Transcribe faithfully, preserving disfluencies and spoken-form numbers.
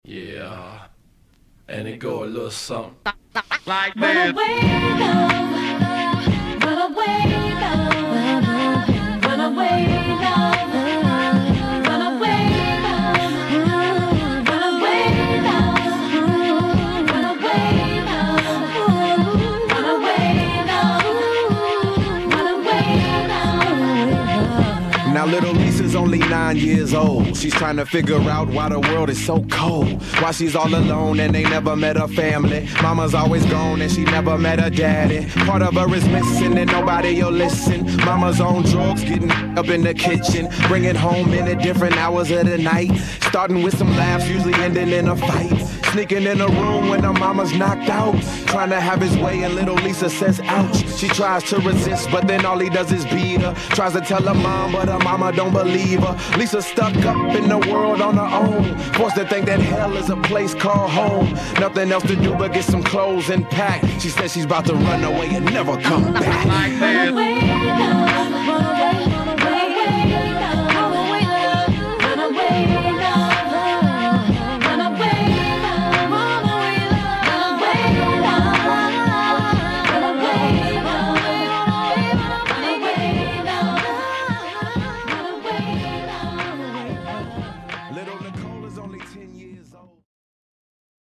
Yeah, and it go a little something like Run this. away, love. Run away, love. Run away, love. Run away, love. Run away, love. Run away, love. Run away, love. Run away, love. Now little Lisa's only nine years old. She's trying to figure out why the world is so cold. Why she's all alone and they never met her family. Mama's always gone and she never met her daddy. Part of her is missing and nobody'll listen. Mama's on drugs, getting up in the kitchen, bringing home in at different hours of the night. Starting with some laughs, usually ending in a fight. Sneaking in a room when her mama's knocked out. Trying to have his way and little Lisa says ouch. She tries to resist but then all he does is beat her. Tries to tell her mom but her mama don't believe her. Lisa stuck up in the world on her own. Forced to think that hell is a place called home. Nothing else to do but get some clothes and pack. She says she's about to run away and never come back. Like this. Run away.